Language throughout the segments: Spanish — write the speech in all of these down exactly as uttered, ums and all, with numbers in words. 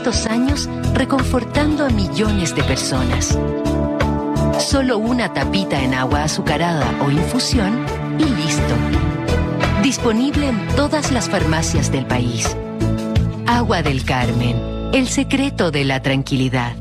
tantos años reconfortando a millones de personas. Solo una tapita en agua azucarada o infusión y listo. Disponible en todas las farmacias del país. Agua del Carmen, el secreto de la tranquilidad.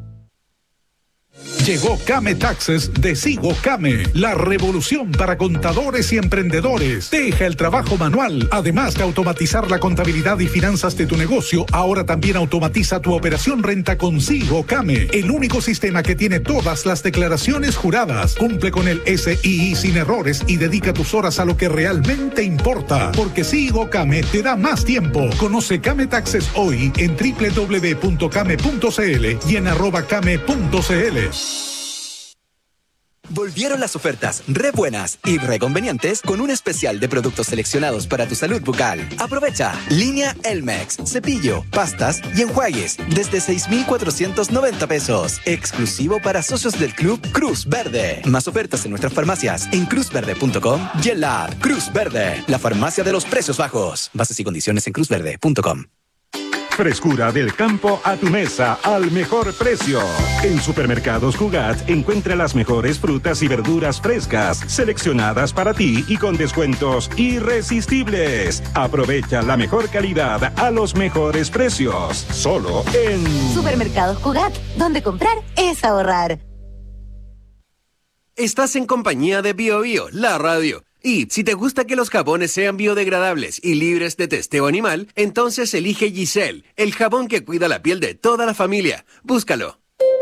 Llegó Came Taxes de Sigo Came, la revolución para contadores y emprendedores. Deja el trabajo manual. Además de automatizar la contabilidad y finanzas de tu negocio, ahora también automatiza tu operación renta con Sigo Came, el único sistema que tiene todas las declaraciones juradas. Cumple con el S I I sin errores y dedica tus horas a lo que realmente importa, porque Sigo Came te da más tiempo. Conoce Came Taxes hoy en doble u doble u doble u punto came punto c l y en arroba came punto c l. Volvieron las ofertas re buenas y re convenientes con un especial de productos seleccionados para tu salud bucal. Aprovecha línea Elmex, cepillo, pastas y enjuagues desde seis mil cuatrocientos noventa pesos. Exclusivo para socios del Club Cruz Verde. Más ofertas en nuestras farmacias en cruz verde punto com y en la app Cruz Verde, la farmacia de los precios bajos. Bases y condiciones en cruz verde punto com. Frescura del campo a tu mesa al mejor precio. En Supermercados Cugat encuentra las mejores frutas y verduras frescas, seleccionadas para ti y con descuentos irresistibles. Aprovecha la mejor calidad a los mejores precios. Solo en Supermercados Cugat, donde comprar es ahorrar. Estás en compañía de Bio Bio, la radio. Y si te gusta que los jabones sean biodegradables y libres de testeo animal, entonces elige Giselle, el jabón que cuida la piel de toda la familia. Búscalo.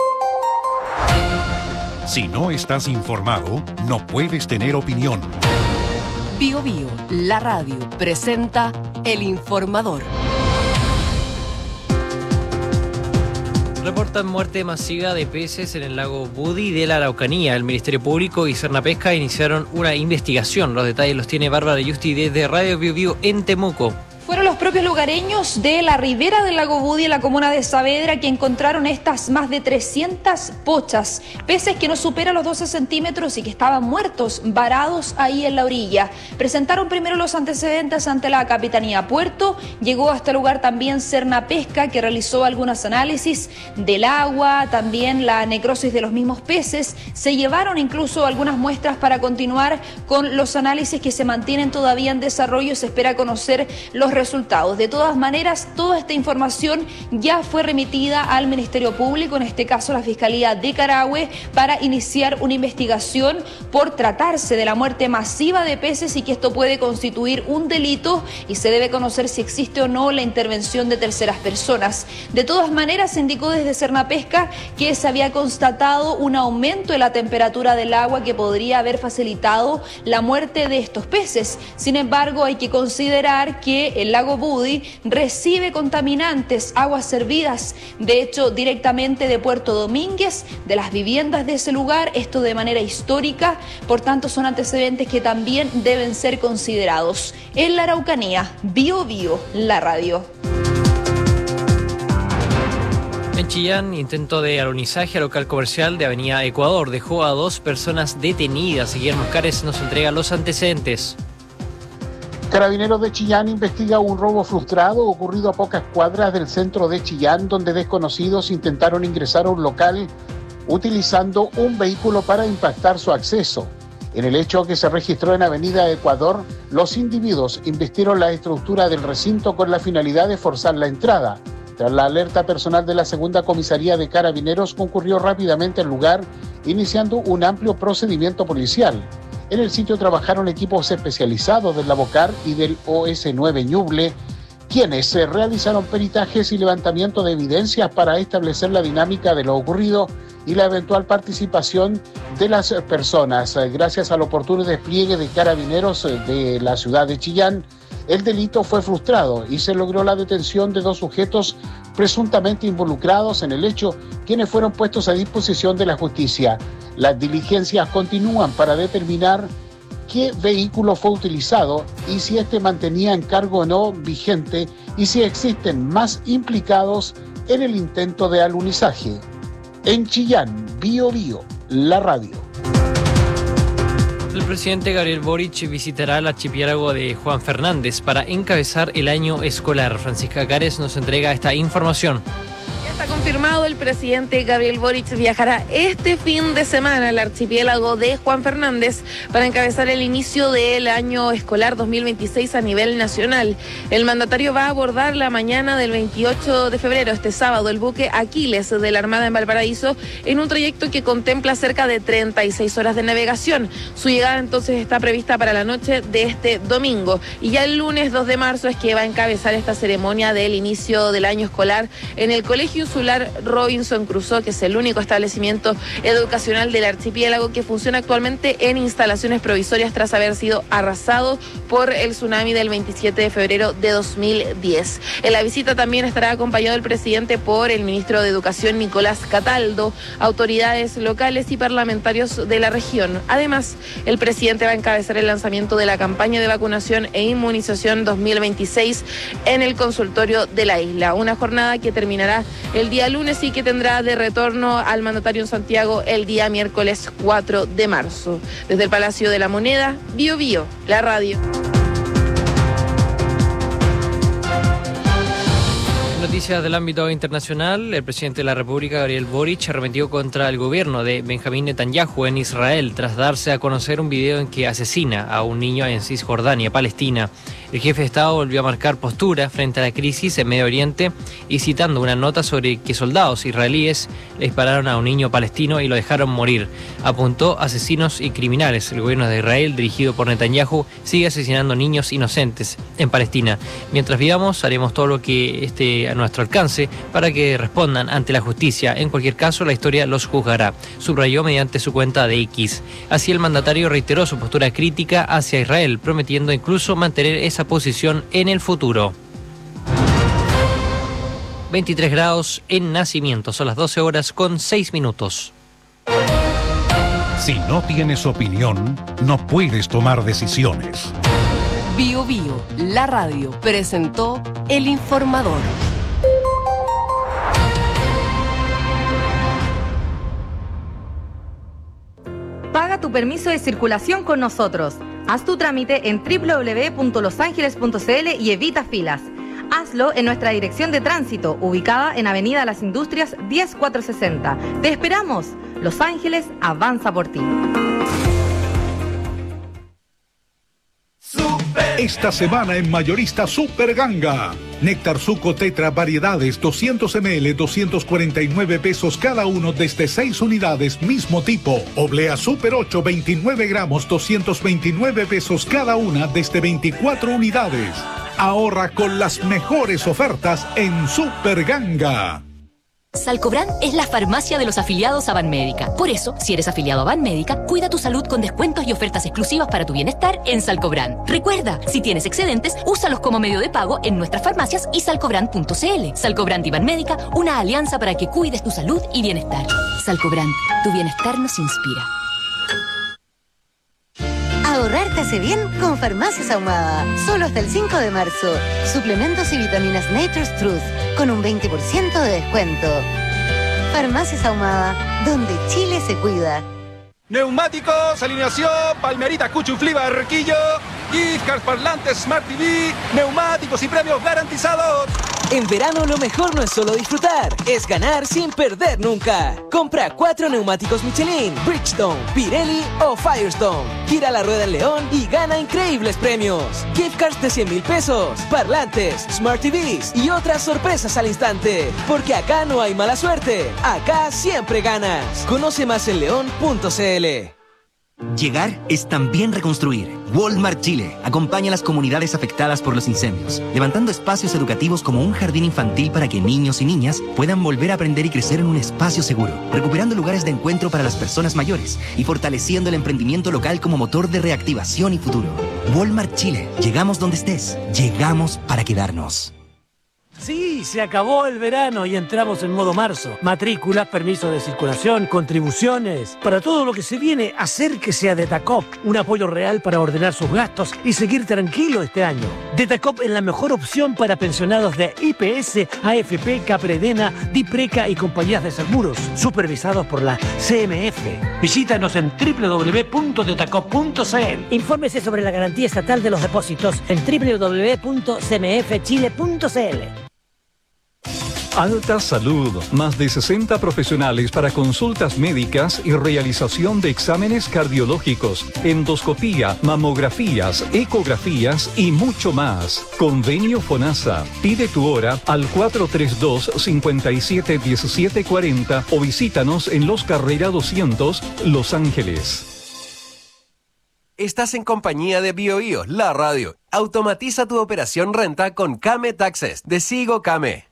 Si no estás informado, no puedes tener opinión. Bio Bio, la radio, presenta El Informador. Reportan muerte masiva de peces en el lago Budi de la Araucanía. El Ministerio Público y Cernapesca iniciaron una investigación. Los detalles los tiene Bárbara Yusti desde Radio Bio Bio en Temuco. Fueron los propios lugareños de la ribera del lago Budi, en la comuna de Saavedra, que encontraron estas más de trescientas pochas, peces que no superan los doce centímetros y que estaban muertos, varados ahí en la orilla. Presentaron primero los antecedentes ante la Capitanía Puerto, llegó hasta el lugar también Cernapesca, que realizó algunos análisis del agua, también la necrosis de los mismos peces. Se llevaron incluso algunas muestras para continuar con los análisis que se mantienen todavía en desarrollo. Se espera conocer los resultados. De todas maneras, toda esta información ya fue remitida al Ministerio Público, en este caso la Fiscalía de Carahue, para iniciar una investigación por tratarse de la muerte masiva de peces y que esto puede constituir un delito y se debe conocer si existe o no la intervención de terceras personas. De todas maneras, se indicó desde Cernapesca que se había constatado un aumento de la temperatura del agua que podría haber facilitado la muerte de estos peces. Sin embargo, hay que considerar que el lago Budi recibe contaminantes, aguas servidas, de hecho directamente de Puerto Domínguez, de las viviendas de ese lugar, esto de manera histórica, por tanto son antecedentes que también deben ser considerados. En la Araucanía, Bio Bio, la radio. En Chillán, intento de alunizaje al local comercial de Avenida Ecuador dejó a dos personas detenidas. Guillermo Oscares nos entrega los antecedentes. Carabineros de Chillán investiga un robo frustrado ocurrido a pocas cuadras del centro de Chillán, donde desconocidos intentaron ingresar a un local utilizando un vehículo para impactar su acceso. En el hecho que se registró en Avenida Ecuador, los individuos invistieron la estructura del recinto con la finalidad de forzar la entrada. Tras la alerta, personal de la segunda comisaría de Carabineros concurrió rápidamente al lugar, iniciando un amplio procedimiento policial. En el sitio trabajaron equipos especializados del Lavocar y del O S nueve Ñuble, quienes se realizaron peritajes y levantamiento de evidencias para establecer la dinámica de lo ocurrido y la eventual participación de las personas. Gracias al oportuno despliegue de Carabineros de la ciudad de Chillán, el delito fue frustrado y se logró la detención de dos sujetos presuntamente involucrados en el hecho, quienes fueron puestos a disposición de la justicia. Las diligencias continúan para determinar qué vehículo fue utilizado y si este mantenía encargo o no vigente y si existen más implicados en el intento de alunizaje. En Chillán, Bio Bio, la radio. El presidente Gabriel Boric visitará el archipiélago de Juan Fernández para encabezar el año escolar. Francisca Cares nos entrega esta información. Está confirmado, el presidente Gabriel Boric viajará este fin de semana al archipiélago de Juan Fernández para encabezar el inicio del año escolar dos mil veintiséis a nivel nacional. El mandatario va a abordar la mañana del veintiocho de febrero, este sábado, el buque Aquiles de la Armada en Valparaíso, en un trayecto que contempla cerca de treinta y seis horas de navegación. Su llegada entonces está prevista para la noche de este domingo. Y ya el lunes dos de marzo es que va a encabezar esta ceremonia del inicio del año escolar en el Colegio Insular Robinson Crusoe, que es el único establecimiento educacional del archipiélago que funciona actualmente en instalaciones provisorias tras haber sido arrasado por el tsunami del veintisiete de febrero de dos mil diez. En la visita también estará acompañado el presidente por el ministro de Educación Nicolás Cataldo, autoridades locales y parlamentarios de la región. Además, el presidente va a encabezar el lanzamiento de la campaña de vacunación e inmunización dos mil veintiséis en el consultorio de la isla, una jornada que terminará el día lunes y que tendrá de retorno al mandatario en Santiago el día miércoles cuatro de marzo. Desde el Palacio de la Moneda, Bio Bio, la radio. Noticias del ámbito internacional. El presidente de la República, Gabriel Boric, arremetió contra el gobierno de Benjamín Netanyahu en Israel tras darse a conocer un video en que asesina a un niño en Cisjordania, Palestina. El jefe de Estado volvió a marcar postura frente a la crisis en Medio Oriente y citando una nota sobre que soldados israelíes le dispararon a un niño palestino y lo dejaron morir. Apuntó asesinos y criminales. El gobierno de Israel, dirigido por Netanyahu, sigue asesinando niños inocentes en Palestina. Mientras vivamos, haremos todo lo que esté a nuestro alcance para que respondan ante la justicia. En cualquier caso, la historia los juzgará, subrayó mediante su cuenta de X. Así, el mandatario reiteró su postura crítica hacia Israel, prometiendo incluso mantener esa posición en el futuro. veintitrés grados en Nacimiento, son las doce horas con seis minutos. Si no tienes opinión, no puedes tomar decisiones. Bio Bio, la radio, presentó El Informador. Paga tu permiso de circulación con nosotros. Haz tu trámite en doble u doble u doble u punto los ángeles punto c l y evita filas. Hazlo en nuestra dirección de tránsito, ubicada en Avenida Las Industrias diez mil cuatrocientos sesenta. ¡Te esperamos! Los Ángeles avanza por ti. Esta semana en Mayorista Super Ganga. Néctar Suco Tetra variedades doscientos mililitros, doscientos cuarenta y nueve pesos cada uno desde seis unidades, mismo tipo. Oblea Super ocho, veintinueve gramos, doscientos veintinueve pesos cada una desde veinticuatro unidades. Ahorra con las mejores ofertas en Super Ganga. Salcobran es la farmacia de los afiliados a Banmédica. Por eso, si eres afiliado a Banmédica, cuida tu salud con descuentos y ofertas exclusivas para tu bienestar en Salcobran. Recuerda, si tienes excedentes, úsalos como medio de pago en nuestras farmacias y salcobran punto c l. Salcobran y Banmédica, una alianza para que cuides tu salud y bienestar. Salcobran, tu bienestar nos inspira. Ahorrar te hace bien con Farmacias Ahumada. Solo hasta el cinco de marzo. Suplementos y vitaminas Nature's Truth con un veinte por ciento de descuento. Farmacias Ahumada, donde Chile se cuida. Neumáticos, alineación, palmerita, cuchuflí, barquillo, gift cards, parlantes, Smart T V, neumáticos y premios garantizados. En verano lo mejor no es solo disfrutar, es ganar sin perder nunca. Compra cuatro neumáticos Michelin, Bridgestone, Pirelli o Firestone. Gira la rueda en León y gana increíbles premios. Gift cards de cien mil pesos, parlantes, Smart T Vs y otras sorpresas al instante. Porque acá no hay mala suerte, acá siempre ganas. Conoce más en león punto c l. Llegar es también reconstruir. Walmart Chile acompaña a las comunidades afectadas por los incendios, levantando espacios educativos como un jardín infantil para que niños y niñas puedan volver a aprender y crecer en un espacio seguro, recuperando lugares de encuentro para las personas mayores y fortaleciendo el emprendimiento local como motor de reactivación y futuro. Walmart Chile, llegamos donde estés, llegamos para quedarnos. Sí, se acabó el verano y entramos en modo marzo. Matrículas, permisos de circulación, contribuciones. Para todo lo que se viene, acérquese a Detacop. Un apoyo real para ordenar sus gastos y seguir tranquilo este año. Detacop es la mejor opción para pensionados de I P S, A F P, Capredena, Dipreca y compañías de seguros, supervisados por la C M F. Visítanos en doble u doble u doble u punto detacop punto c l. Infórmese sobre la garantía estatal de los depósitos en doble u doble u doble u punto c m f chile punto c l. Alta Salud, más de sesenta profesionales para consultas médicas y realización de exámenes cardiológicos, endoscopía, mamografías, ecografías y mucho más. Convenio FONASA. Pide tu hora al cuatro tres dos, cinco siete uno siete cuatro cero o visítanos en Los Carrera doscientos, Los Ángeles. Estás en compañía de BioBio, la radio. Automatiza tu operación renta con Kame Taxes de Sigo Kame.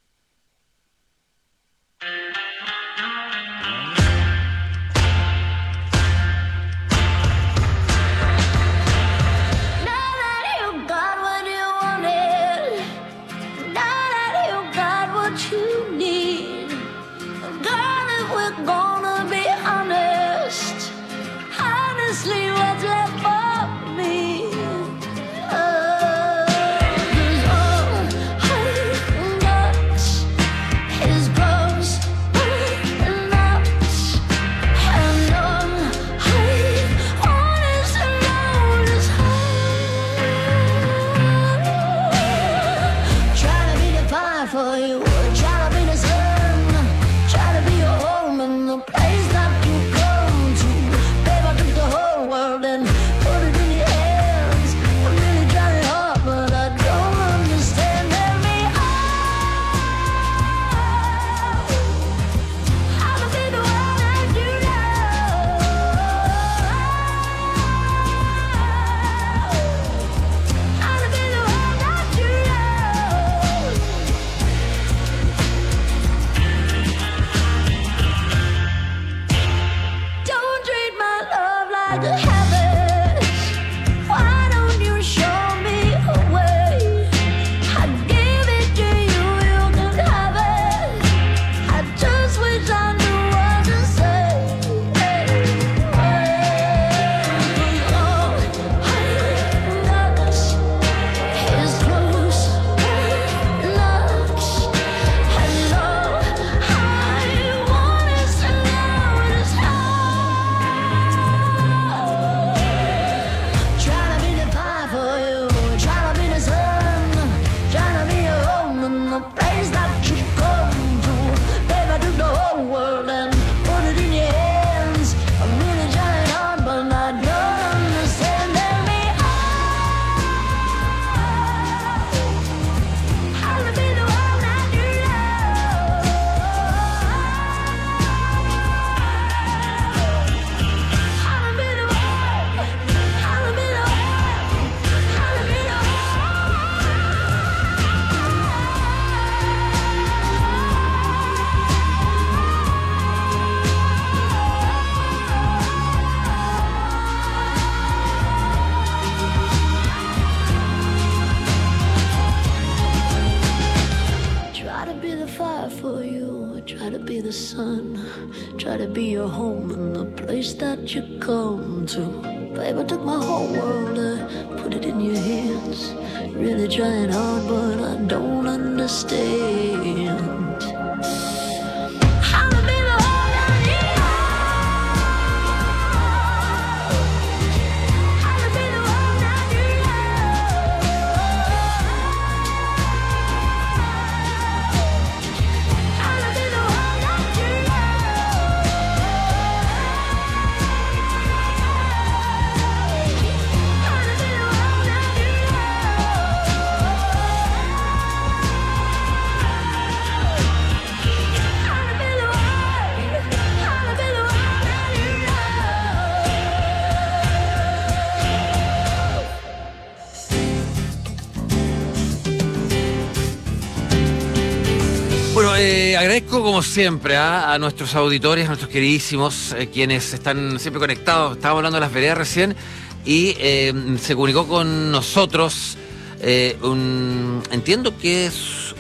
Eh, agradezco como siempre ¿eh? a nuestros auditores, a nuestros queridísimos, eh, quienes están siempre conectados. Estábamos hablando de las veredas recién y eh, se comunicó con nosotros, eh, un, entiendo que es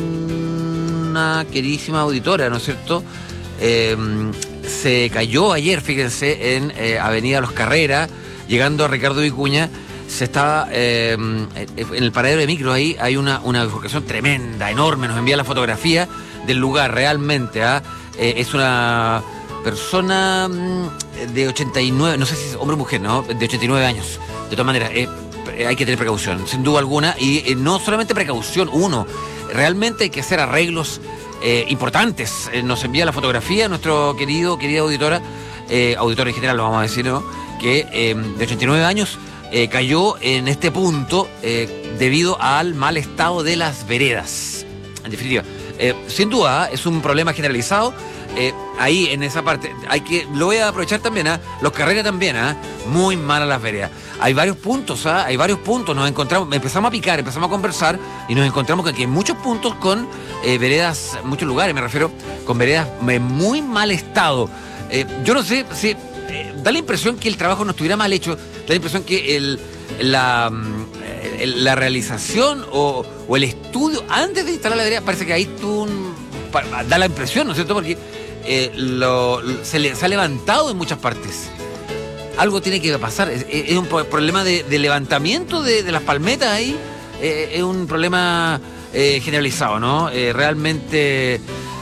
una queridísima auditora, ¿no es cierto? Eh, se cayó ayer, fíjense, en eh, Avenida Los Carrera, llegando a Ricardo Vicuña. Se estaba eh, en el paradero de micro, ahí hay una, una bifurcación tremenda, enorme. Nos envía la fotografía del lugar realmente. ¿eh? Eh, es una persona de ochenta y nueve, no sé si es hombre o mujer, ¿no? De ochenta y nueve años. De todas maneras, eh, hay que tener precaución, sin duda alguna. Y eh, no solamente precaución, uno, realmente hay que hacer arreglos eh, importantes. Eh, nos envía la fotografía nuestro querido, querida auditora, eh, auditora en general lo vamos a decir, ¿no? Que eh, de ochenta y nueve años eh, cayó en este punto eh, debido al mal estado de las veredas. En definitiva, eh, sin duda es un problema generalizado. Eh, ahí en esa parte hay que, lo voy a aprovechar también, ¿eh? Los carreras también, ¿eh? Muy malas las veredas. Hay varios puntos, ¿eh? Hay varios puntos, nos encontramos, empezamos a picar, empezamos a conversar y nos encontramos que hay muchos puntos con eh, veredas, muchos lugares me refiero, con veredas en muy mal estado. Eh, yo no sé si eh, da la impresión que el trabajo no estuviera mal hecho, da la impresión que el, la, el, la realización o, o el estudio antes de instalar la vereda parece que ahí tú da la impresión, ¿no es cierto? Porque eh, lo, se, le, se ha levantado en muchas partes. Algo tiene que pasar. Es, es un problema de, de levantamiento de, de las palmetas ahí. Eh, es un problema eh, generalizado, ¿no? Eh, realmente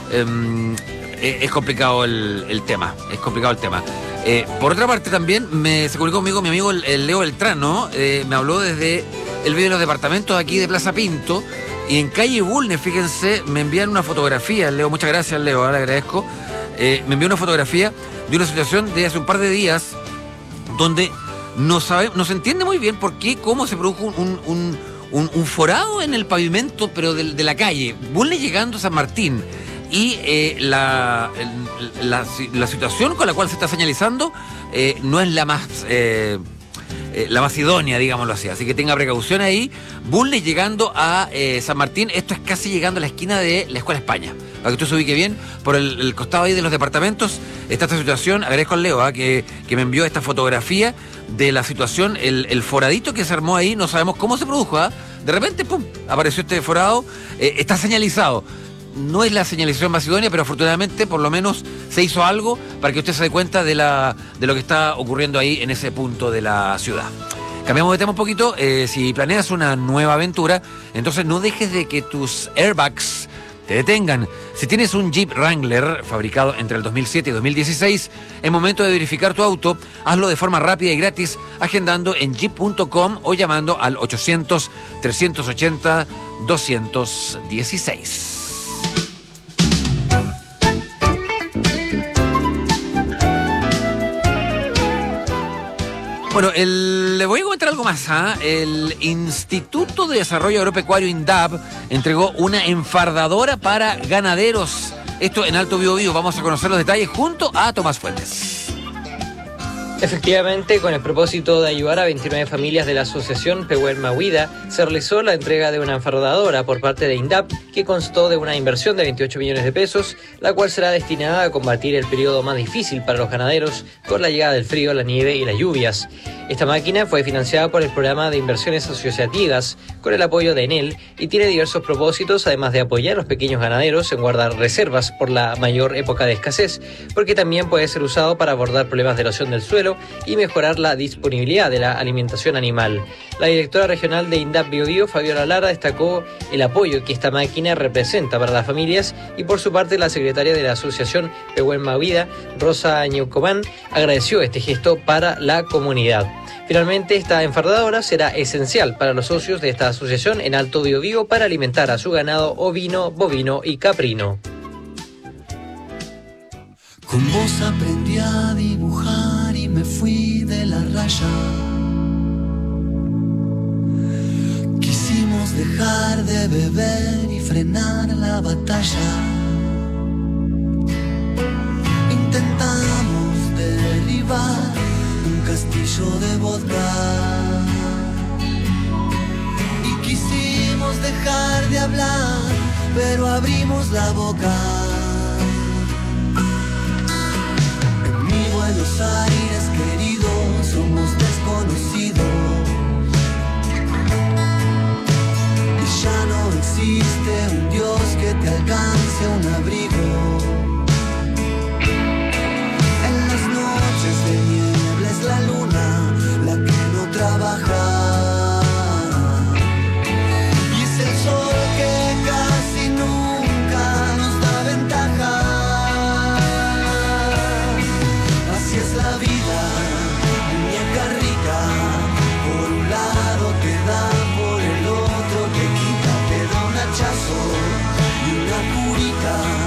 eh, es complicado el, el tema. Es complicado el tema. Eh, por otra parte también me, se comunicó conmigo mi amigo el, el Leo Beltrán, ¿no? Eh, me habló desde el video de los departamentos aquí de Plaza Pinto. Y en calle Bulnes, fíjense, me envían una fotografía, Leo, muchas gracias, Leo, le agradezco. Eh, me envió una fotografía de una situación de hace un par de días donde no sabe, no se entiende muy bien por qué, cómo se produjo un, un, un, un forado en el pavimento, pero de, de la calle. Bulnes llegando a San Martín. Y eh, la, la, la situación con la cual se está señalizando eh, no es la más... Eh, Eh, la más idónea, digámoslo así. Así que tenga precaución ahí. Bulnes llegando a eh, San Martín. Esto es casi llegando a la esquina de la Escuela España. Para que usted se ubique bien, por el, el costado ahí de los departamentos está esta situación. Agradezco al Leo ¿eh? que, que me envió esta fotografía de la situación, el, el foradito que se armó ahí. No sabemos cómo se produjo. ¿eh? De repente, pum, apareció este forado. Eh, está señalizado. No es la señalización más idónea, pero afortunadamente por lo menos se hizo algo para que usted se dé cuenta de, la, de lo que está ocurriendo ahí en ese punto de la ciudad. Cambiamos de tema un poquito. Eh, si planeas una nueva aventura, entonces no dejes de que tus airbags te detengan. Si tienes un Jeep Wrangler fabricado entre el dos mil siete y dos mil dieciséis, es momento de verificar tu auto. Hazlo de forma rápida y gratis, agendando en jeep punto com o llamando al ochocientos, trescientos ochenta, doscientos dieciséis. Bueno, el, le voy a comentar algo más. ¿eh? El Instituto de Desarrollo Agropecuario INDAP entregó una enfardadora para ganaderos. Esto en Alto Biobío. Vamos a conocer los detalles junto a Tomás Fuentes. Efectivamente, con el propósito de ayudar a veintinueve familias de la asociación Pehuen Mahuida, se realizó la entrega de una enfardadora por parte de INDAP que constó de una inversión de veintiocho millones de pesos, la cual será destinada a combatir el periodo más difícil para los ganaderos con la llegada del frío, la nieve y las lluvias. Esta máquina fue financiada por el Programa de Inversiones Asociativas con el apoyo de Enel y tiene diversos propósitos, además de apoyar a los pequeños ganaderos en guardar reservas por la mayor época de escasez, porque también puede ser usado para abordar problemas de erosión del suelo y mejorar la disponibilidad de la alimentación animal. La directora regional de INDAP Biobío, Fabiola Lara, destacó el apoyo que esta máquina representa para las familias y por su parte la secretaria de la asociación Pehuen Mahuida, Rosa Ñeucomán, agradeció este gesto para la comunidad. Finalmente, esta enfardadora será esencial para los socios de esta asociación en Alto Biobío para alimentar a su ganado ovino, bovino y caprino. Con vos aprendí a dibujar y me fui de la raya. Quisimos dejar de beber y frenar la batalla. Intentamos derribar un castillo de vodka y quisimos dejar de hablar, pero abrimos la boca. Buenos Aires, querido, somos desconocidos y ya no existe un Dios que te alcance un abrigo. En las noches de niebla es la luna la que no trabaja y es el sol que casi nunca nos da ventaja. La vida, muñeca rica, por un lado te da, por el otro te quita, te da un hachazo y una curita.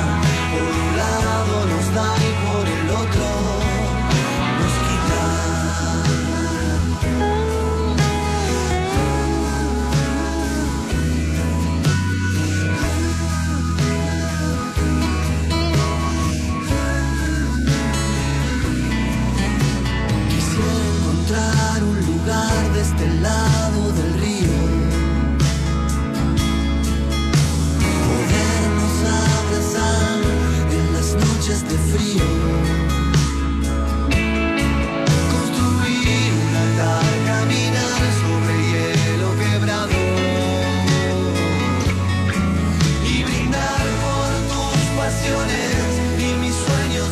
ilusiones y mis sueños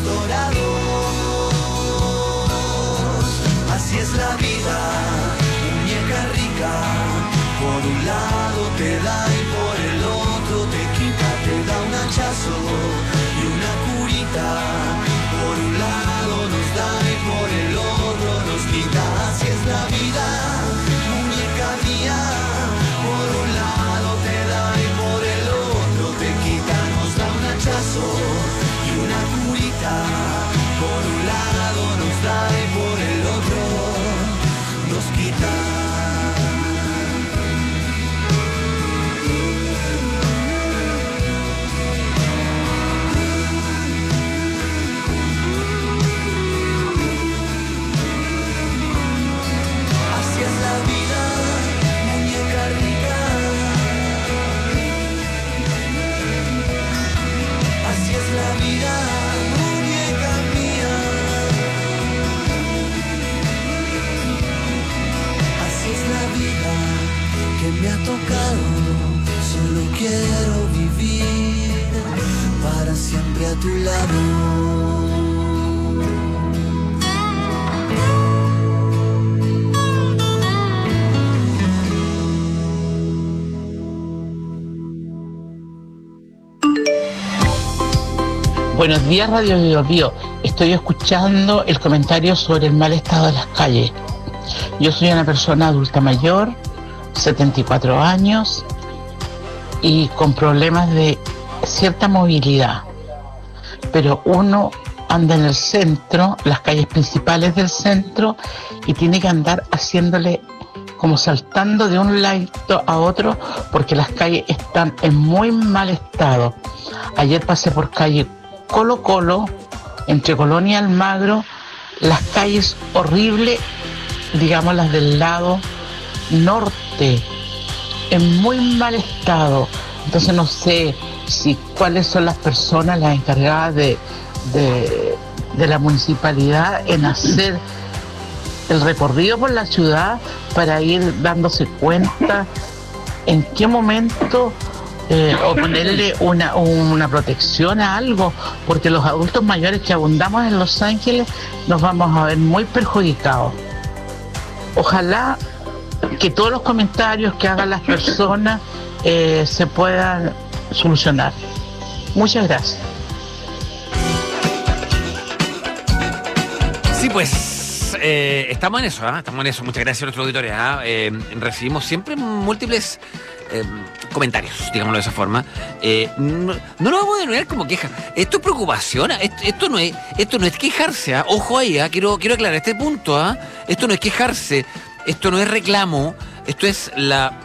dorados. Así es la vida, muñeca rica. Por un lado te da y por el otro te quita. Te da un hachazo y una curita. Por un lado nos da y por el otro nos quita. Así es la vida, muñeca mía. Por un lado te da y por el otro te quita. Nos da un hachazo y una curita. Por un lado nos da y por el otro nos quita. Me ha tocado, solo quiero vivir para siempre a tu lado. Buenos días, Radio Bio Bio. Estoy escuchando el comentario sobre el mal estado de las calles. Yo soy una persona adulta mayor, setenta y cuatro años y con problemas de cierta movilidad, pero uno anda en el centro, las calles principales del centro, y tiene que andar haciéndole como saltando de un lado a otro porque las calles están en muy mal estado. Ayer pasé por calle Colo Colo, entre Colonia y Almagro, las calles horribles, digamos las del lado norte, en muy mal estado. Entonces no sé si cuáles son las personas las encargadas de, de, de la municipalidad en hacer el recorrido por la ciudad para ir dándose cuenta en qué momento eh, o ponerle una, una protección a algo, porque los adultos mayores que abundamos en Los Ángeles nos vamos a ver muy perjudicados. Ojalá que todos los comentarios que hagan las personas eh, se puedan solucionar. Muchas gracias. Sí, pues eh, estamos en eso, ¿eh? estamos en eso. Muchas gracias a nuestros auditores. ¿eh? Eh, recibimos siempre múltiples eh, comentarios, digámoslo de esa forma. Eh, no, no lo vamos a denominar como queja. Esto es preocupación. Esto, esto no es, esto no es quejarse. ¿eh? Ojo ahí, ¿eh? quiero, quiero aclarar este punto. ¿eh? Esto no es quejarse. Esto no es reclamo, esto es la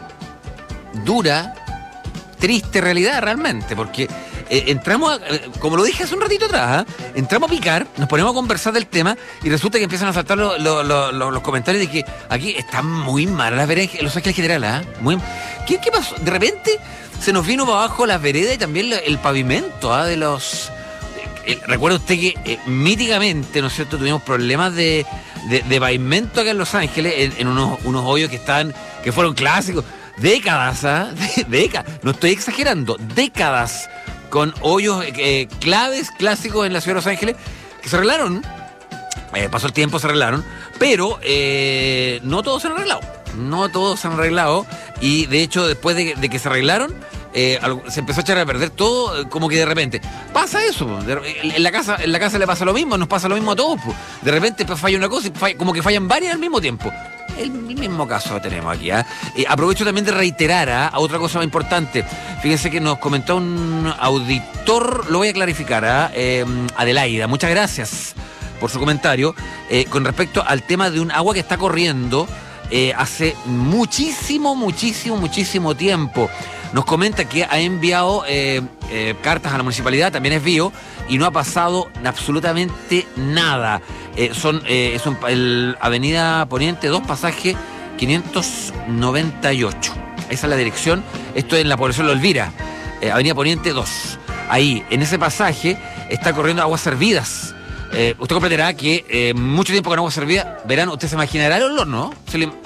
dura, triste realidad realmente, porque eh, entramos, a, eh, como lo dije hace un ratito atrás, ¿eh? entramos a picar, nos ponemos a conversar del tema y resulta que empiezan a saltar lo, lo, lo, lo, los comentarios de que aquí están muy mal las veredas en Los Ángeles General. ¿eh? Muy, ¿qué, ¿Qué pasó? De repente se nos vino para abajo las veredas y también el pavimento ¿eh? de los... Eh, recuerda usted que eh, míticamente, ¿no es cierto?, tuvimos problemas de... De, de pavimento acá en Los Ángeles, en, en unos, unos hoyos que están, que fueron clásicos, décadas, ¿ah? ¿eh? De, décadas, no estoy exagerando, décadas con hoyos eh, claves, clásicos en la ciudad de Los Ángeles, que se arreglaron, eh, pasó el tiempo, se arreglaron, pero eh, no todos se han arreglado, no todos se han arreglado, y de hecho después de, de que se arreglaron, Eh, se empezó a echar a perder todo, como que de repente pasa eso. De, en, la casa, en la casa le pasa lo mismo, nos pasa lo mismo a todos. De repente pues, falla una cosa y falla, como que fallan varias al mismo tiempo. El mismo caso tenemos aquí. ¿eh? Eh, aprovecho también de reiterar ¿eh? a otra cosa importante. Fíjense que nos comentó un auditor, lo voy a clarificar, ¿eh? Eh, Adelaida, muchas gracias por su comentario, eh, con respecto al tema de un agua que está corriendo eh, hace muchísimo, muchísimo, muchísimo tiempo. Nos comenta que ha enviado eh, eh, cartas a la municipalidad, también es Bio, y no ha pasado absolutamente nada. Eh, son eh, es un, el Avenida Poniente dos, pasaje quinientos noventa y ocho. Esa es la dirección. Esto es en la población de Elvira, eh, Avenida Poniente dos. Ahí, en ese pasaje, está corriendo aguas servidas. Eh, usted comprenderá que eh, mucho tiempo con agua servida, verán, usted se imaginará el olor, ¿no? Se le,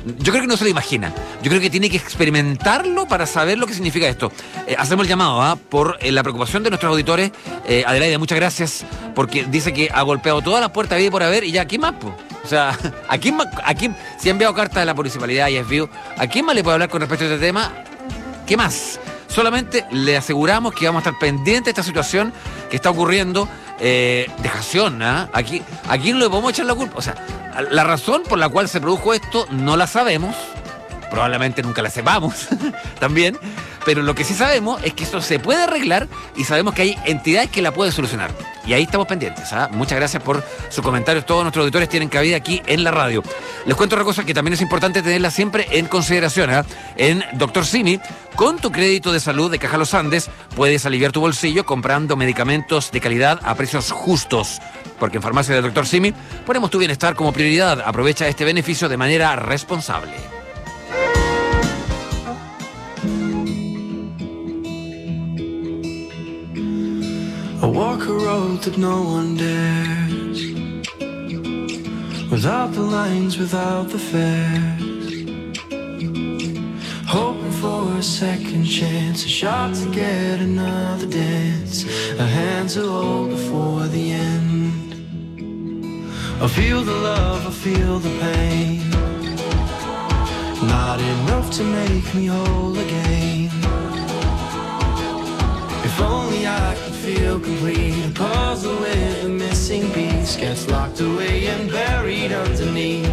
yo creo que no se lo imagina. Yo creo que tiene que experimentarlo para saber lo que significa esto. Eh, hacemos el llamado ¿ah? por eh, la preocupación de nuestros auditores. Eh, Adelaida, muchas gracias, porque dice que ha golpeado todas las puertas de por haber y ya, ¿quién más? Po? O sea, ¿a quién más? ¿A quién? Si ha enviado cartas de la municipalidad y es vivo, ¿a quién más le puede hablar con respecto a este tema? ¿Qué más? Solamente le aseguramos que vamos a estar pendientes de esta situación que está ocurriendo. Eh, dejación, ¿ah? Aquí, aquí no le podemos echar la culpa. O sea, la razón por la cual se produjo esto no la sabemos. Probablemente nunca la sepamos también. Pero lo que sí sabemos es que esto se puede arreglar y sabemos que hay entidades que la pueden solucionar. Y ahí estamos pendientes. ¿ah? Muchas gracias por sus comentarios. Todos nuestros auditores tienen cabida aquí en la radio. Les cuento otra cosa que también es importante tenerla siempre en consideración. ¿ah? En Doctor Simi, con tu crédito de salud de Caja Los Andes, puedes aliviar tu bolsillo comprando medicamentos de calidad a precios justos. Porque en Farmacia del Doctor Simi ponemos tu bienestar como prioridad. Aprovecha este beneficio de manera responsable. I walk a road that no one dares, without the lines, without the fares, hoping for a second chance, a shot to get another dance, a hand to hold before the end. I feel the love, I feel the pain, not enough to make me whole again. If only I could feel complete, a puzzle with a missing piece gets locked away and buried underneath.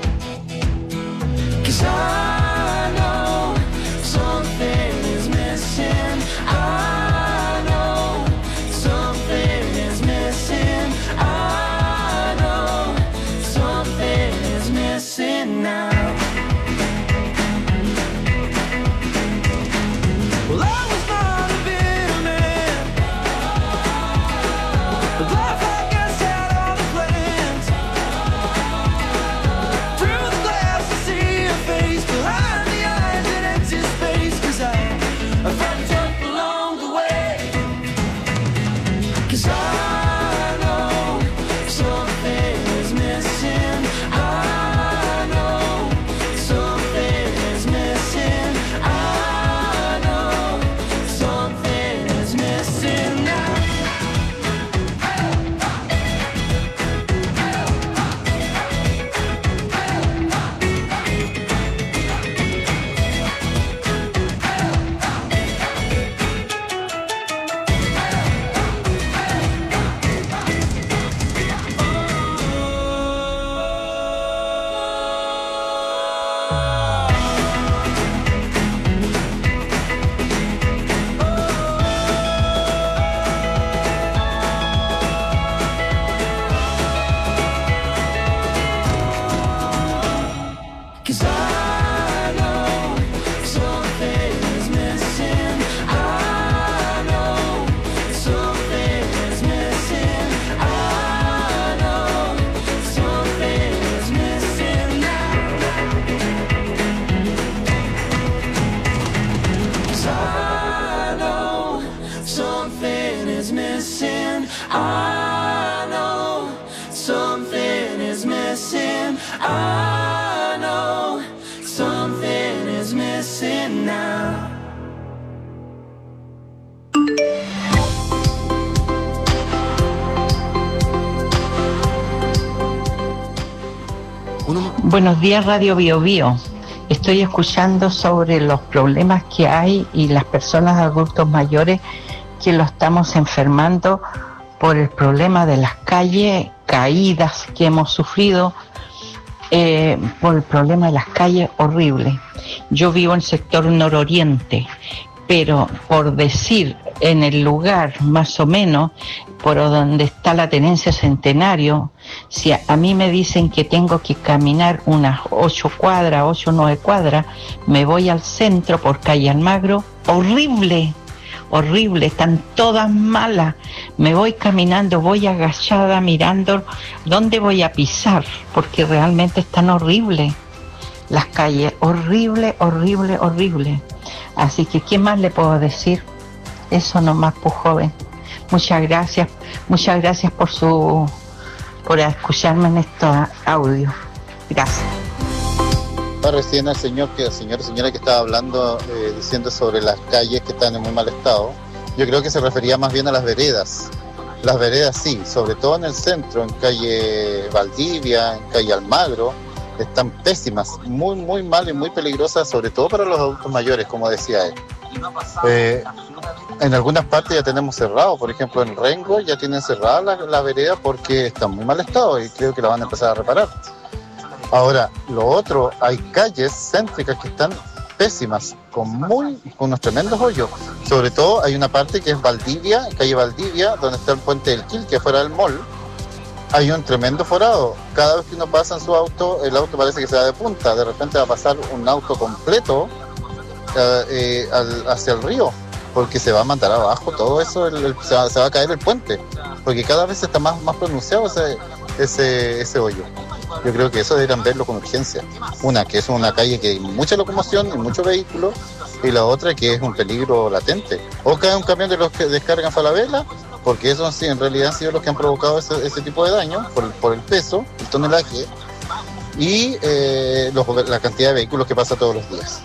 'Cause I know something is missing. I know something is missing. I know something is missing now. Well, I was not a bitter man, but life I guess had all the plans. Through the glass I see a face, behind the eyes an empty space. 'Cause I, I fucked up along the way. 'Cause I know something is missing. I know something is missing. I know something is missing now. Cause I know something is missing. I know something is missing. I know something is missing now. 'Cause I know something is missing. I know something is missing. I know something is missing now. Buenos días, Radio Bio Bio. Estoy escuchando sobre los problemas que hay y las personas adultos mayores que lo estamos enfermando por el problema de las calles, caídas que hemos sufrido, eh, por el problema de las calles horrible. Yo vivo en el sector nororiente, pero por decir en el lugar más o menos por donde está la tenencia Centenario, si a, a mí me dicen que tengo que caminar unas ocho cuadras, ocho o nueve cuadras, me voy al centro por calle Almagro, horrible, horrible, están todas malas, me voy caminando, voy agachada mirando dónde voy a pisar, porque realmente están horribles las calles, horrible, horrible, horrible. Así que, ¿qué más le puedo decir? Eso nomás, pues, joven. Muchas gracias, muchas gracias por su, por escucharme en estos audios. Gracias. escuchaba recién al señor, que, al señor y señora que estaba hablando, eh, diciendo sobre las calles que están en muy mal estado. Yo creo que se refería más bien a las veredas. Las veredas sí, sobre todo en el centro, en calle Valdivia, en calle Almagro, están pésimas, muy, muy mal y muy peligrosas, sobre todo para los adultos mayores, como decía él. Eh, en algunas partes ya tenemos cerrado, por ejemplo en Rengo ya tienen cerrada la, la vereda porque está en muy mal estado y creo que la van a empezar a reparar. Ahora, lo otro, hay calles céntricas que están pésimas, con muy con unos tremendos hoyos. Sobre todo hay una parte que es Valdivia, calle Valdivia, donde está el puente del Quilque, fuera del mall. Hay un tremendo forado. Cada vez que uno pasa en su auto, el auto parece que se va de punta. De repente va a pasar un auto completo eh, eh, al, hacia el río, porque se va a mandar abajo todo eso, el, el, se, va, se va a caer el puente, porque cada vez está más, más pronunciado ese, ese, ese hoyo. Yo creo que eso deberían verlo con urgencia. Una, que es una calle que hay mucha locomoción y muchos vehículos, y la otra que es un peligro latente. O cae un camión de los que descargan Falabella, porque esos sí, en realidad han sido los que han provocado ese, ese tipo de daño, por, por el peso, el tonelaje, y eh, los, la cantidad de vehículos que pasa todos los días.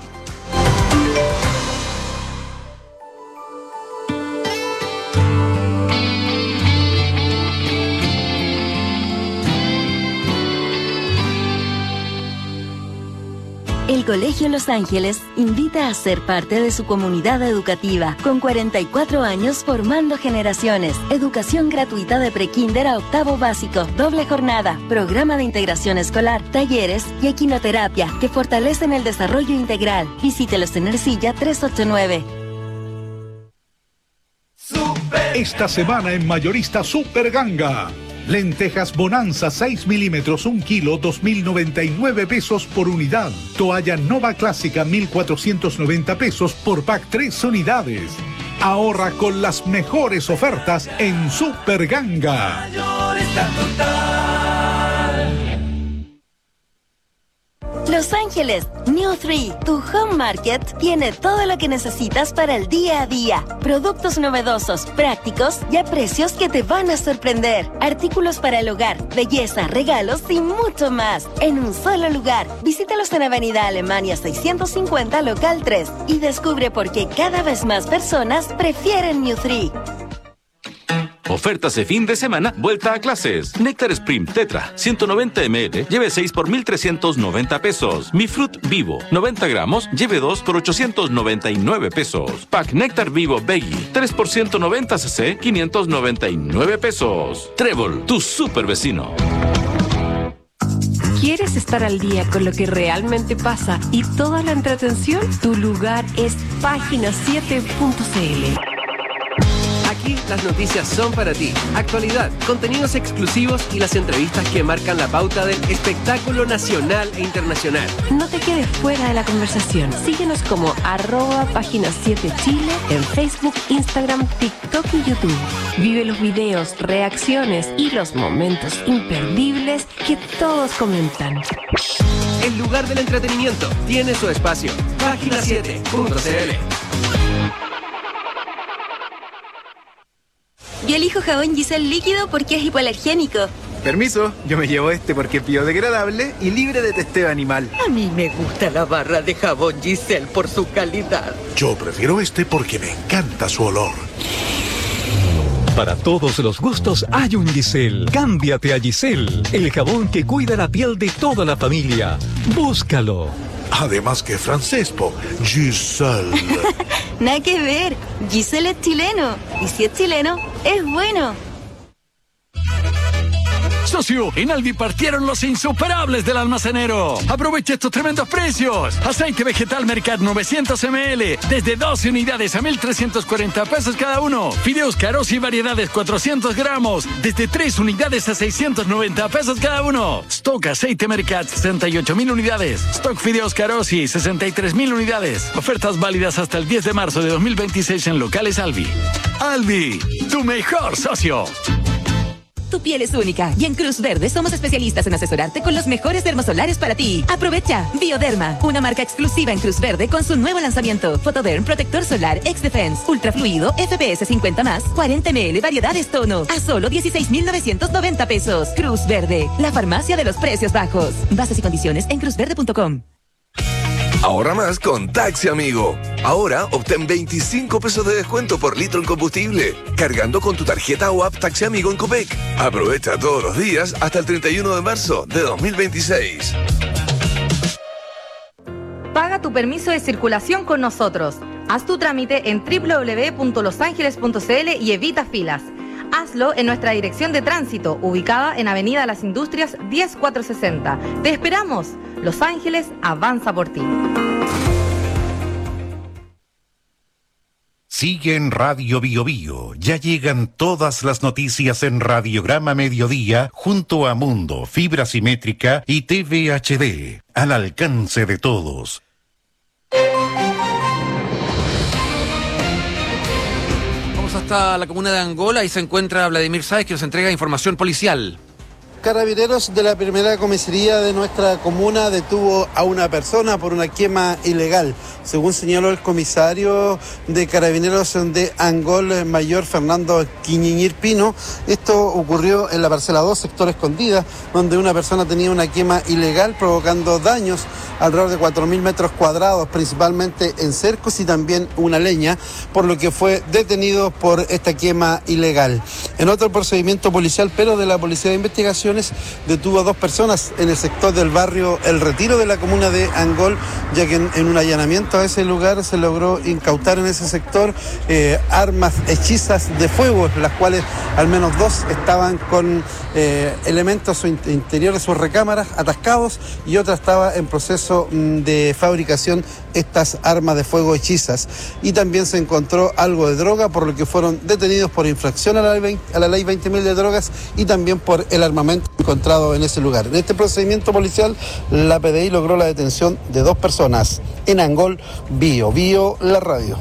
El Colegio Los Ángeles invita a ser parte de su comunidad educativa, con cuarenta y cuatro años formando generaciones. Educación gratuita de prekinder a octavo básico, doble jornada, programa de integración escolar, talleres y equinoterapia que fortalecen el desarrollo integral. Visítelos en Ercilla trescientos ochenta y nueve. Esta semana en Mayorista Super Ganga. Lentejas Bonanza seis milímetros, un kilo, dos mil noventa y nueve pesos por unidad. Toalla Nova Clásica, mil cuatrocientos noventa pesos por pack tres unidades. Ahorra con las mejores ofertas en Super Ganga. Los Ángeles, New tres, tu home market, tiene todo lo que necesitas para el día a día. Productos novedosos, prácticos y a precios que te van a sorprender. Artículos para el hogar, belleza, regalos y mucho más. En un solo lugar. Visítalos en Avenida Alemania seiscientos cincuenta, local tres. Y descubre por qué cada vez más personas prefieren New tres. Ofertas de fin de semana, vuelta a clases. Néctar Sprint Tetra, ciento noventa mililitros, lleve seis por mil trescientos noventa pesos. Mi Fruit Vivo, noventa gramos, lleve dos por ochocientos noventa y nueve pesos. Pack Néctar Vivo Veggie, tres por ciento noventa centilitros, quinientos noventa y nueve pesos. Trébol, tu super vecino. ¿Quieres estar al día con lo que realmente pasa y toda la entretención? Tu lugar es página siete punto c l. Aquí las noticias son para ti. Actualidad, contenidos exclusivos y las entrevistas que marcan la pauta del espectáculo nacional e internacional. No te quedes fuera de la conversación. Síguenos como arroba página siete Chile en Facebook, Instagram, TikTok y YouTube. Vive los videos, reacciones y los momentos imperdibles que todos comentan. El lugar del entretenimiento tiene su espacio. página siete punto c l. Yo elijo jabón Giselle líquido porque es hipoalergénico. Permiso, yo me llevo este porque es biodegradable y libre de testeo animal. A mí me gusta la barra de jabón Giselle por su calidad. Yo prefiero este porque me encanta su olor. Para todos los gustos hay un Giselle. Cámbiate a Giselle, el jabón que cuida la piel de toda la familia. Búscalo. Además que francés, po. Giselle. Nada que ver. Giselle es chileno. Y si es chileno, es bueno. Socio, en Aldi partieron los insuperables del almacenero. Aprovecha estos tremendos precios. Aceite vegetal Mercat novecientos mililitros desde doce unidades a mil trescientos cuarenta pesos cada uno. Fideos Caros y variedades cuatrocientos gramos desde tres unidades a seiscientos noventa pesos cada uno. Stock aceite Mercat sesenta y ocho mil unidades. Stock Fideos Carosi sesenta y tres mil unidades. Ofertas válidas hasta el diez de marzo de dos mil veintiséis en locales Albi. Albi, tu mejor socio. Tu piel es única y en Cruz Verde somos especialistas en asesorarte con los mejores dermosolares para ti. Aprovecha Bioderma, una marca exclusiva en Cruz Verde con su nuevo lanzamiento. Photoderm Protector Solar X-Defense, ultrafluido, F P S cincuenta más, cuarenta mililitros, variedades tonos, a solo dieciséis mil novecientos noventa pesos. Cruz Verde, la farmacia de los precios bajos. Bases y condiciones en cruz verde punto com. Ahorra más con Taxi Amigo. Ahora obtén veinticinco pesos de descuento por litro en combustible, cargando con tu tarjeta o app Taxi Amigo en Copec. Aprovecha todos los días hasta el treinta y uno de marzo de dos mil veintiséis. Paga tu permiso de circulación con nosotros. Haz tu trámite en doble u doble u doble u punto los ángeles punto c l y evita filas. Hazlo en nuestra dirección de tránsito, ubicada en Avenida Las Industrias diez mil cuatrocientos sesenta. ¡Te esperamos! Los Ángeles avanza por ti. Sigue en Radio Bio Bio. Ya llegan todas las noticias en Radiograma Mediodía junto a Mundo, Fibra Simétrica y T V H D. Al alcance de todos. Hasta la comuna de Angola y se encuentra Vladimir Sáez, que nos entrega información policial. Carabineros de la primera comisaría de nuestra comuna detuvo a una persona por una quema ilegal. Según señaló el comisario de Carabineros de Angol, mayor Fernando Quiñiñir Pino, esto ocurrió en la parcela dos, sector Escondida, donde una persona tenía una quema ilegal provocando daños alrededor de cuatro mil metros cuadrados, principalmente en cercos y también una leña, por lo que fue detenido por esta quema ilegal. En otro procedimiento policial, pero de la Policía de Investigación, detuvo a dos personas en el sector del barrio El Retiro de la comuna de Angol, ya que en, en un allanamiento a ese lugar se logró incautar en ese sector eh, armas hechizas de fuego, las cuales al menos dos estaban con eh, elementos interiores de sus recámaras atascados y otra estaba en proceso de fabricación estas armas de fuego hechizas. Y también se encontró algo de droga, por lo que fueron detenidos por infracción a la ley, a la ley veinte mil de drogas y también por el armamento encontrado en ese lugar. En este procedimiento policial, la P D I logró la detención de dos personas. En Angol, Bio Bio, la radio.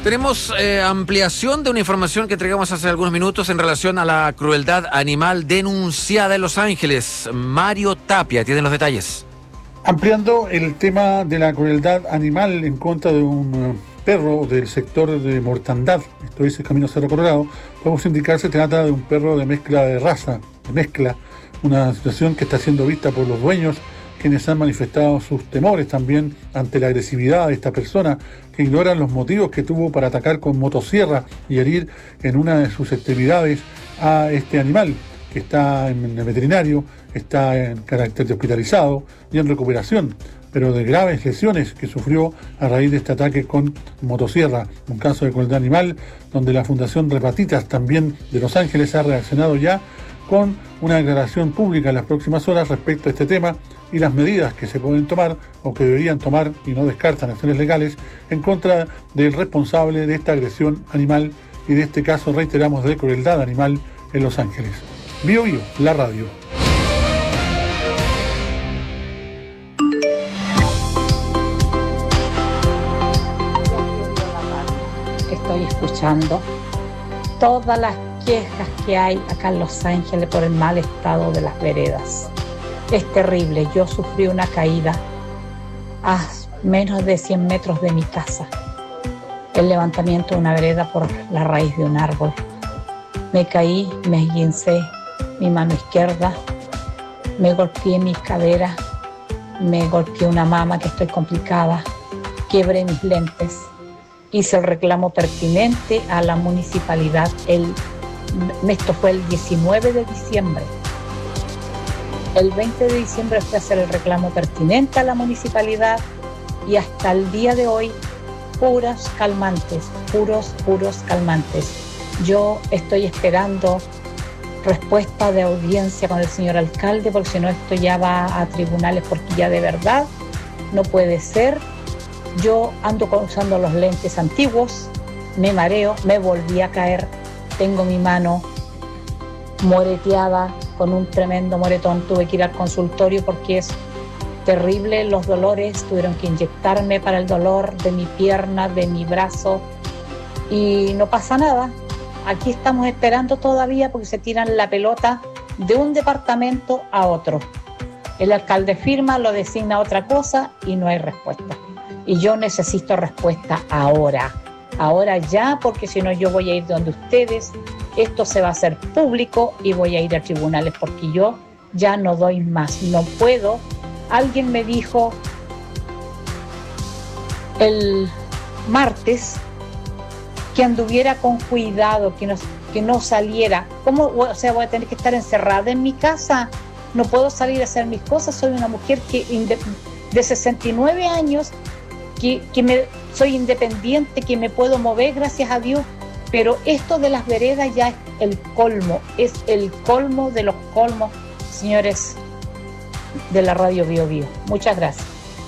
Tenemos eh, ampliación de una información que entregamos hace algunos minutos en relación a la crueldad animal denunciada en Los Ángeles. Mario Tapia tiene los detalles. Ampliando el tema de la crueldad animal en contra de un uh, perro del sector de Mortandad, esto es el Camino Cerro Colorado, podemos indicar que se trata de un perro de mezcla de raza, de mezcla, una situación que está siendo vista por los dueños, quienes han manifestado sus temores también ante la agresividad de esta persona, que ignoran los motivos que tuvo para atacar con motosierra y herir en una de sus extremidades a este animal, que está en el veterinario, está en carácter de hospitalizado y en recuperación, pero de graves lesiones que sufrió a raíz de este ataque con motosierra, un caso de crueldad animal donde la Fundación Repatitas también de Los Ángeles ha reaccionado ya con una declaración pública en las próximas horas respecto a este tema y las medidas que se pueden tomar o que deberían tomar, y no descartan acciones legales, en contra del responsable de esta agresión animal y de este caso, reiteramos, de crueldad animal en Los Ángeles. Bio Bio, la radio. Estoy escuchando todas las quejas que hay acá en Los Ángeles por el mal estado de las veredas. Es terrible. Yo sufrí una caída a menos de cien metros de mi casa. El levantamiento de una vereda por la raíz de un árbol. Me caí, me esguincé mi mano izquierda, me golpeé mi cadera, me golpeé una mama que estoy complicada, quebré mis lentes. Hice el reclamo pertinente a la municipalidad. El, esto fue el diecinueve de diciembre. El veinte de diciembre fue a hacer el reclamo pertinente a la municipalidad y hasta el día de hoy, puros calmantes, puros, puros calmantes. Yo estoy esperando respuesta de audiencia con el señor alcalde, porque si no esto ya va a tribunales, porque ya de verdad no puede ser. Yo ando usando los lentes antiguos, me mareo, me volví a caer, tengo mi mano moreteada con un tremendo moretón, tuve que ir al consultorio porque es terrible los dolores, tuvieron que inyectarme para el dolor de mi pierna, de mi brazo y no pasa nada. Aquí estamos esperando todavía porque se tiran la pelota de un departamento a otro. El alcalde firma, lo designa otra cosa y no hay respuesta. Y yo necesito respuesta ahora, ahora ya, porque si no yo voy a ir donde ustedes, esto se va a hacer público y voy a ir a tribunales porque yo ya no doy más, no puedo. Alguien me dijo el martes que anduviera con cuidado, que no, que no saliera. ¿Cómo? O sea, voy a tener que estar encerrada en mi casa, no puedo salir a hacer mis cosas, soy una mujer que de sesenta y nueve años, que, que me, soy independiente, que me puedo mover, gracias a Dios, pero esto de las veredas ya es el colmo, es el colmo de los colmos, señores de la radio Bio Bio. Muchas gracias.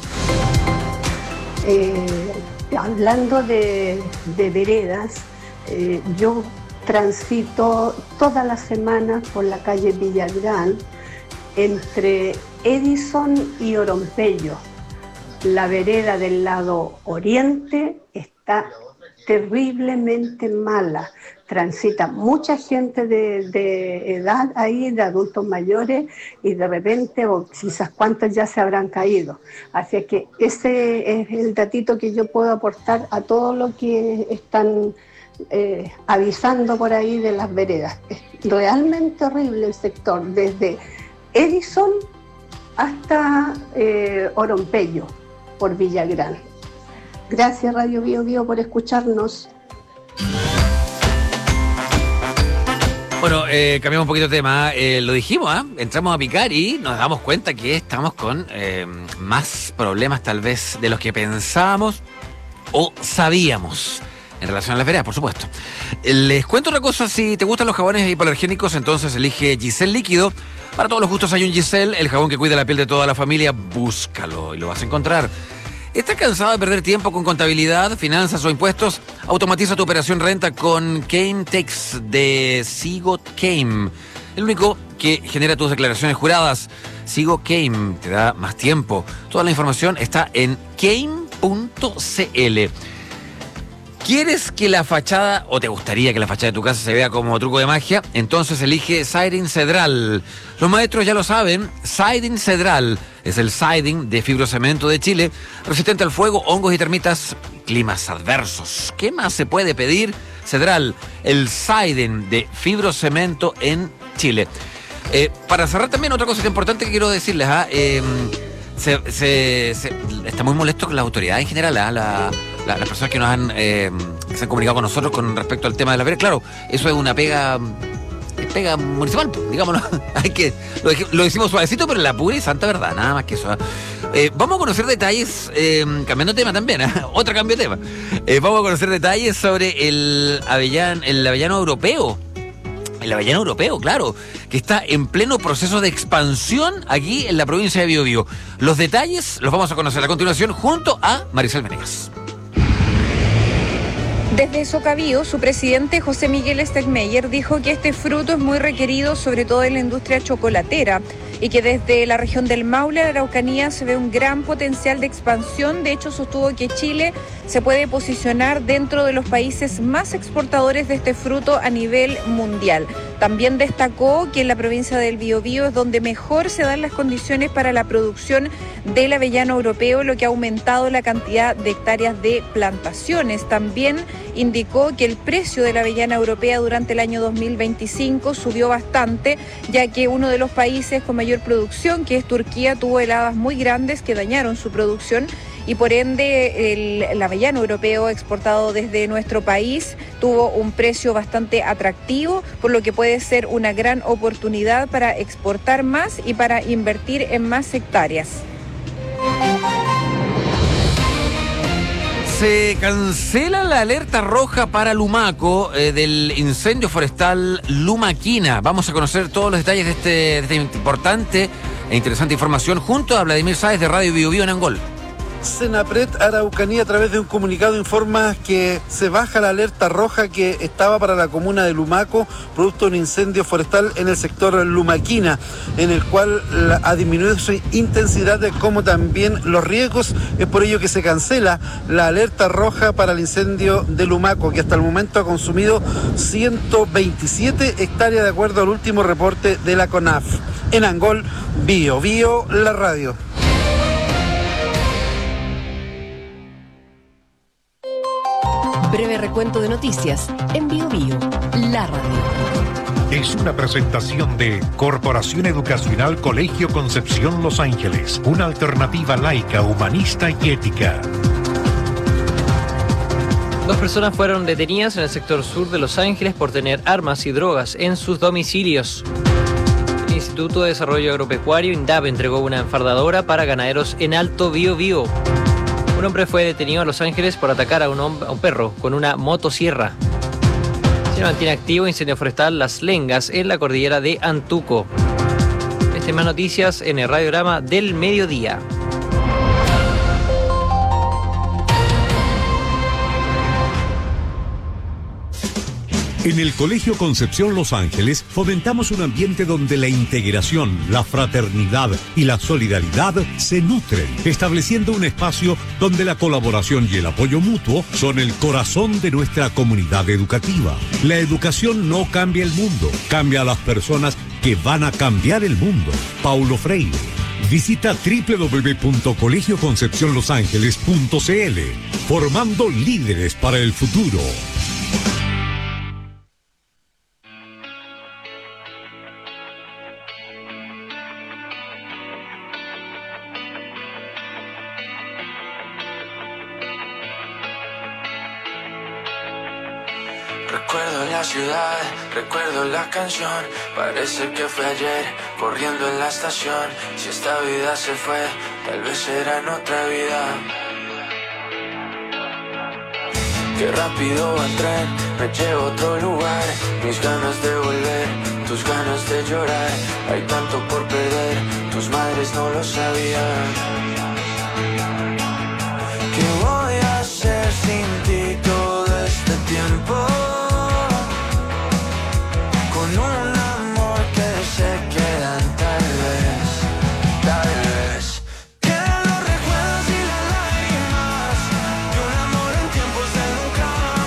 Eh, hablando de, de veredas, eh, yo transito todas las semanas por la calle Villagrán entre Edison y Orompello. La vereda del lado oriente está terriblemente mala. Transita mucha gente de, de edad ahí, de adultos mayores, y de repente, o quizás cuántos ya se habrán caído. Así que ese es el datito que yo puedo aportar a todo lo que están eh, avisando por ahí de las veredas. Es realmente horrible el sector, desde Edison hasta eh, Orompello, por Villagrán. Gracias Radio Bio Bio por escucharnos. Bueno, eh, cambiamos un poquito de tema. Eh, lo dijimos, ¿eh? Entramos a picar y nos damos cuenta que estamos con eh, más problemas tal vez de los que pensábamos o sabíamos en relación a las veredas, por supuesto. Les cuento una cosa, si te gustan los jabones hipoalergénicos, entonces elige Giselle Líquido. Para todos los gustos hay un Giselle, el jabón que cuida la piel de toda la familia. Búscalo y lo vas a encontrar. ¿Estás cansado de perder tiempo con contabilidad, finanzas o impuestos? Automatiza tu operación renta con Kame Tex de Sigot Kame, el único que genera tus declaraciones juradas. Sigot Kame te da más tiempo. Toda la información está en kame punto c l. ¿Quieres que la fachada, o te gustaría que la fachada de tu casa se vea como truco de magia? Entonces elige Siding Cedral. Los maestros ya lo saben, Siding Cedral es el siding de fibrocemento de Chile, resistente al fuego, hongos y termitas, climas adversos. ¿Qué más se puede pedir? Cedral, el siding de fibrocemento en Chile. Eh, para cerrar también, otra cosa importante que quiero decirles, ¿ah? eh, se, se, se, está muy molesto con las autoridades en general, ¿ah? la, la, las personas que nos han eh, que se han comunicado con nosotros con respecto al tema de la feria. Claro, eso es una pega pega municipal, digámoslo. Hay que lo, lo decimos suavecito, pero la pura y santa verdad, nada más que eso. Eh, vamos a conocer detalles, eh, cambiando de tema también, ¿eh? Otro cambio de tema. Eh, vamos a conocer detalles sobre el avellán, el avellano europeo. El avellano europeo, claro, que está en pleno proceso de expansión aquí en la provincia de Biobío. Los detalles los vamos a conocer a continuación junto a Marisol Venegas. Desde Socabío, su presidente José Miguel Stegmeyer dijo que este fruto es muy requerido, sobre todo en la industria chocolatera, y que desde la región del Maule a la Araucanía se ve un gran potencial de expansión. De hecho, sostuvo que Chile se puede posicionar dentro de los países más exportadores de este fruto a nivel mundial. También destacó que en la provincia del Biobío es donde mejor se dan las condiciones para la producción del avellano europeo, lo que ha aumentado la cantidad de hectáreas de plantaciones. También indicó que el precio de la avellana europea durante el año dos mil veinticinco subió bastante, ya que uno de los países con mayor producción, que es Turquía, tuvo heladas muy grandes que dañaron su producción y por ende el, el avellano europeo exportado desde nuestro país tuvo un precio bastante atractivo, por lo que puede ser una gran oportunidad para exportar más y para invertir en más hectáreas. Se cancela la alerta roja para Lumaco eh, del incendio forestal Lumaquina. Vamos a conocer todos los detalles de, este, de esta importante e interesante información junto a Vladimir Sáez de Radio Biobío en Angol. Senapred Araucanía, a través de un comunicado, informa que se baja la alerta roja que estaba para la comuna de Lumaco, producto de un incendio forestal en el sector Lumaquina, en el cual ha disminuido su intensidad, como también los riesgos. Es por ello que se cancela la alerta roja para el incendio de Lumaco, que hasta el momento ha consumido ciento veintisiete hectáreas, de acuerdo al último reporte de la CONAF. En Angol, Bio Bio, la radio. Breve recuento de noticias en Bio Bio, la radio. Es una presentación de Corporación Educacional Colegio Concepción Los Ángeles, una alternativa laica, humanista y ética. Dos personas fueron detenidas en el sector sur de Los Ángeles por tener armas y drogas en sus domicilios. El Instituto de Desarrollo Agropecuario, INDAP, entregó una enfardadora para ganaderos en Alto Biobío. Un hombre fue detenido en Los Ángeles por atacar a un, hombre, a un perro con una motosierra. Se mantiene activo incendio forestal Las Lengas en la cordillera de Antuco. Este más noticias en el radiograma del mediodía. En el Colegio Concepción Los Ángeles fomentamos un ambiente donde la integración, la fraternidad y la solidaridad se nutren, estableciendo un espacio donde la colaboración y el apoyo mutuo son el corazón de nuestra comunidad educativa. La educación no cambia el mundo, cambia a las personas que van a cambiar el mundo. Paulo Freire. Visita doble u doble u doble u punto colegio concepción los ángeles punto c l, formando líderes para el futuro. Recuerdo la ciudad, recuerdo la canción. Parece que fue ayer, corriendo en la estación. Si esta vida se fue, tal vez será en otra vida. Qué rápido va el tren, me lleva a otro lugar. Mis ganas de volver, tus ganas de llorar. Hay tanto por perder, tus madres no lo sabían. ¿Qué voy a hacer sin ti todo este tiempo? Con un amor que se quedan tal vez, tal vez. Quedan los recuerdos y las lágrimas de un amor en tiempos de nunca más.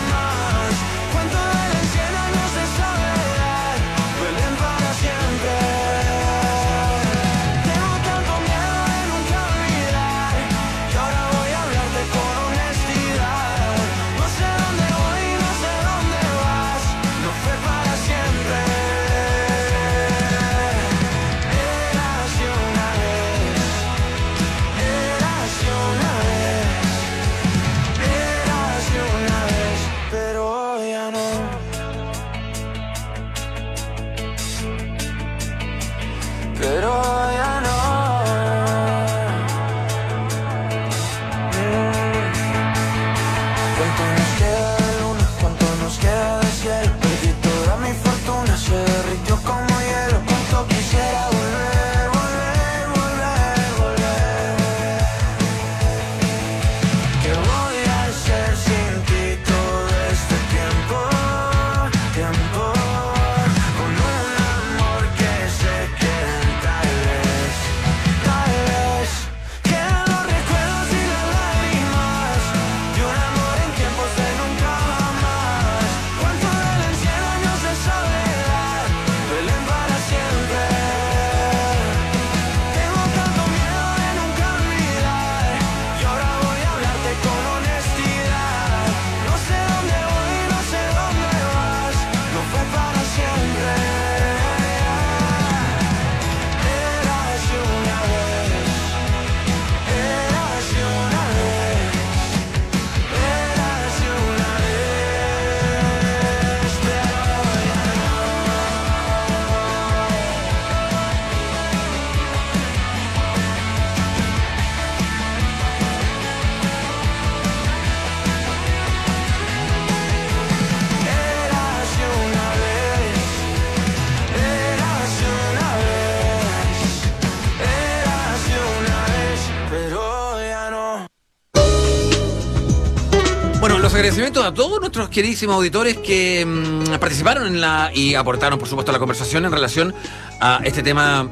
agradecimientos a todos nuestros queridísimos auditores que mmm, participaron en la y aportaron, por supuesto, a la conversación en relación a este tema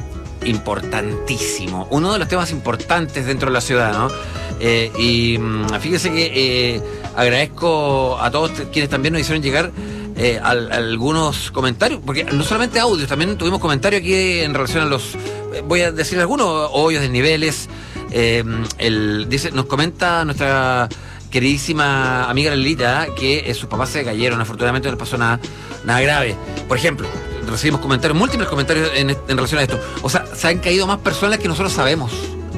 importantísimo, uno de los temas importantes dentro de la ciudad, ¿no? Eh, y mmm, fíjense que eh, agradezco a todos quienes también nos hicieron llegar eh, a, a algunos comentarios, porque no solamente audios, también tuvimos comentarios aquí en relación a los, eh, voy a decir algunos, hoyos de niveles. Eh, el, dice, nos comenta nuestra queridísima amiga Lelita que eh, sus papás se cayeron, afortunadamente no les pasó nada, nada grave. Por ejemplo, recibimos comentarios, múltiples comentarios en, en relación a esto. O sea, se han caído más personas que nosotros sabemos.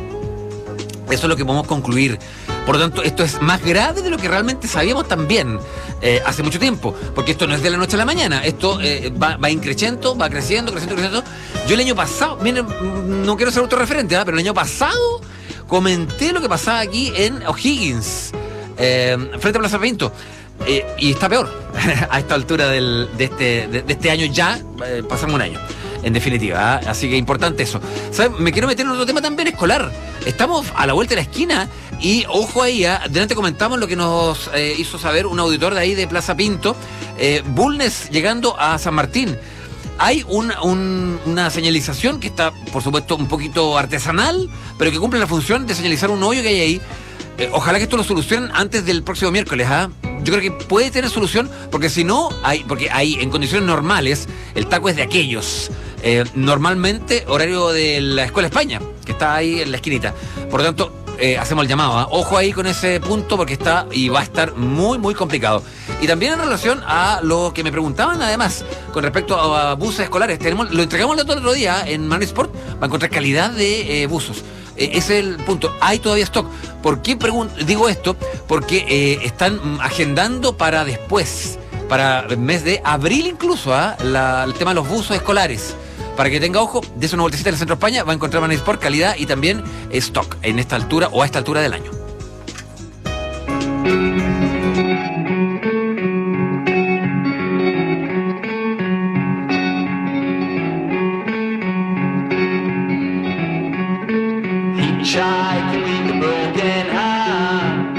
Eso es lo que podemos concluir. Por lo tanto, esto es más grave de lo que realmente sabíamos también eh, hace mucho tiempo. Porque esto no es de la noche a la mañana. Esto eh, va, va increciendo, va creciendo, creciendo, creciendo. Yo el año pasado, miren, no quiero ser autorreferente, ¿eh? pero el año pasado comenté lo que pasaba aquí en O'Higgins, eh, frente a Plaza Pinto. Eh, y está peor a esta altura del, de, este, de, de este año ya, eh, pasamos un año, en definitiva, ¿eh? Así que importante eso. ¿Saben? Me quiero meter en otro tema también escolar. Estamos a la vuelta de la esquina y ojo ahí, ¿eh? Delante comentamos lo que nos eh, hizo saber un auditor de ahí de Plaza Pinto, eh, Bulnes llegando a San Martín. Hay un, un, una señalización que está, por supuesto, un poquito artesanal, pero que cumple la función de señalizar un hoyo que hay ahí. Eh, ojalá que esto lo solucionen antes del próximo miércoles, ¿ah? ¿eh? Yo creo que puede tener solución, porque si no, hay, porque hay en condiciones normales, el taco es de aquellos. Eh, normalmente, horario de la Escuela España, que está ahí en la esquinita. Por lo tanto, eh, hacemos el llamado, ¿eh? Ojo ahí con ese punto, porque está y va a estar muy, muy complicado. Y también en relación a lo que me preguntaban, además, con respecto a, a buses escolares, tenemos, lo entregamos el otro día en Man Sport, va a encontrar calidad de eh, buzos. Ese es el punto. Hay todavía stock. ¿Por qué digo esto? Porque eh, están agendando para después, para el mes de abril incluso, ¿eh? La, el tema de los buzos escolares. Para que tenga ojo, de una vueltecita en el centro de España, va a encontrar Man Sport calidad y también stock en esta altura o a esta altura del año. Hitchhiking with a broken heart,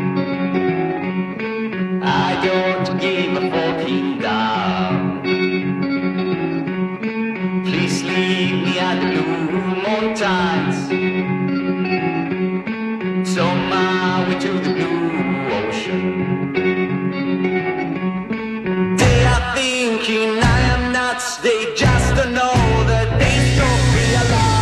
I don't give a fucking damn. Please leave me at the Blue Mountains, somehow to the blue ocean. They are thinking I am nuts, they just don't know that they don't realize.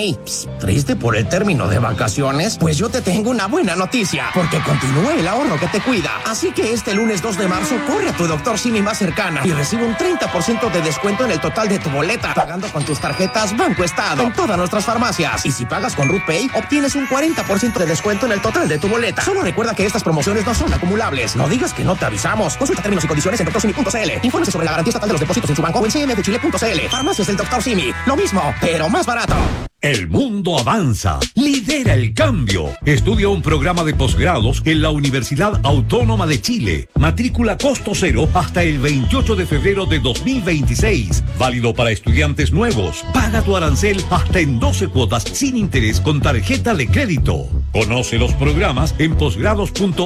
Hey, pss, ¿triste por el término de vacaciones? Pues yo te tengo una buena noticia, porque continúa el ahorro que te cuida. Así que este lunes dos de marzo, corre a tu doctor Simi más cercana y recibe un treinta por ciento de descuento en el total de tu boleta, pagando con tus tarjetas Banco Estado en todas nuestras farmacias. Y si pagas con RutPay, obtienes un cuarenta por ciento de descuento en el total de tu boleta. Solo recuerda que estas promociones no son acumulables. No digas que no te avisamos. Consulta términos y condiciones en doctor simi punto c l. Infórmese sobre la garantía estatal de los depósitos en su banco o en c m f chile punto c l. Farmacias del doctor Simi. Lo mismo, pero más barato. El mundo avanza. Lidera el cambio. Estudia un programa de posgrados en la Universidad Autónoma de Chile. Matrícula costo cero hasta el veintiocho de febrero de dos mil veintiséis. Válido para estudiantes nuevos. Paga tu arancel hasta en doce cuotas sin interés con tarjeta de crédito. Conoce los programas en posgrados punto